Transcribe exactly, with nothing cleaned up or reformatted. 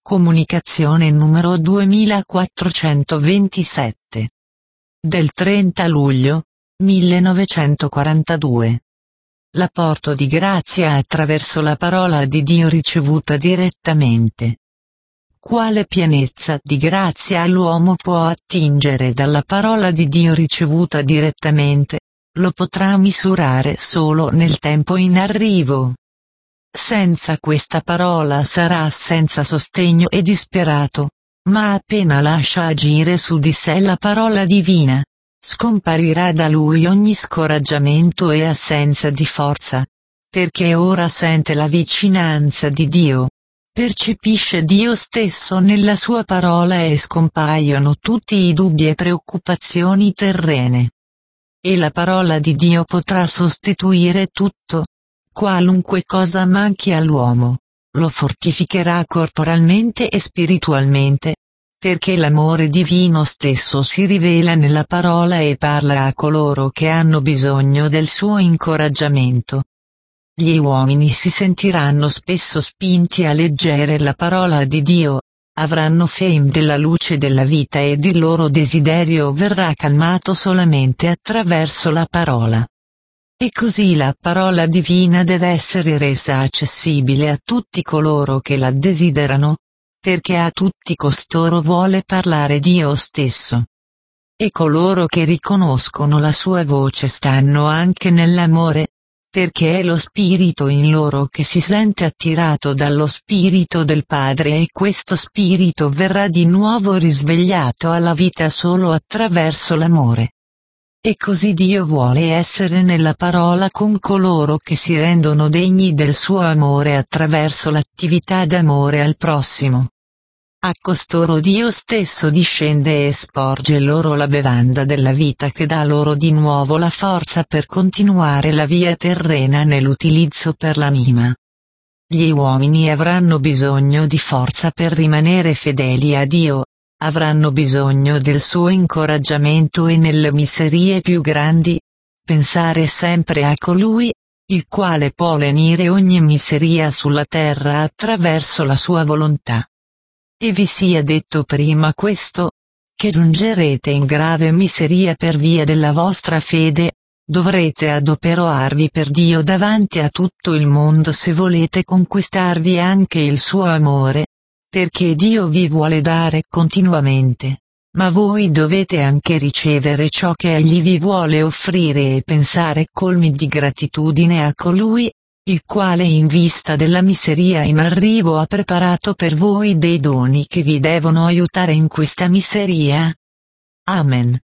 Comunicazione numero duemilaquattrocentoventisette. Del trenta luglio, millenovecentoquarantadue. L'apporto di grazia attraverso la parola di Dio ricevuta direttamente. Quale pienezza di grazia l'uomo può attingere dalla parola di Dio ricevuta direttamente, lo potrà misurare solo nel tempo in arrivo. Senza questa parola sarà senza sostegno e disperato, ma appena lascia agire su di sé la parola divina, scomparirà da lui ogni scoraggiamento e assenza di forza, perché ora sente la vicinanza di Dio, percepisce Dio stesso nella sua parola e scompaiono tutti i dubbi e preoccupazioni terrene. E la parola di Dio potrà sostituire tutto. Qualunque cosa manchi all'uomo, lo fortificherà corporalmente e spiritualmente, perché l'amore divino stesso si rivela nella parola e parla a coloro che hanno bisogno del suo incoraggiamento. Gli uomini si sentiranno spesso spinti a leggere la parola di Dio, avranno fame della luce della vita ed il loro desiderio verrà calmato solamente attraverso la parola. E così la parola divina deve essere resa accessibile a tutti coloro che la desiderano, perché a tutti costoro vuole parlare Dio stesso. E coloro che riconoscono la sua voce stanno anche nell'amore, perché è lo Spirito in loro che si sente attirato dallo Spirito del Padre e questo Spirito verrà di nuovo risvegliato alla vita solo attraverso l'amore. E così Dio vuole essere nella parola con coloro che si rendono degni del suo amore attraverso l'attività d'amore al prossimo. A costoro Dio stesso discende e sporge loro la bevanda della vita che dà loro di nuovo la forza per continuare la via terrena nell'utilizzo per l'anima. Gli uomini avranno bisogno di forza per rimanere fedeli a Dio. Avranno bisogno del suo incoraggiamento e nelle miserie più grandi, pensare sempre a colui, il quale può lenire ogni miseria sulla terra attraverso la sua volontà. E vi sia detto prima questo, che giungerete in grave miseria per via della vostra fede, dovrete adoperarvi per Dio davanti a tutto il mondo se volete conquistarvi anche il suo amore. Perché Dio vi vuole dare continuamente, ma voi dovete anche ricevere ciò che Egli vi vuole offrire e pensare colmi di gratitudine a colui, il quale in vista della miseria in arrivo ha preparato per voi dei doni che vi devono aiutare in questa miseria. Amen.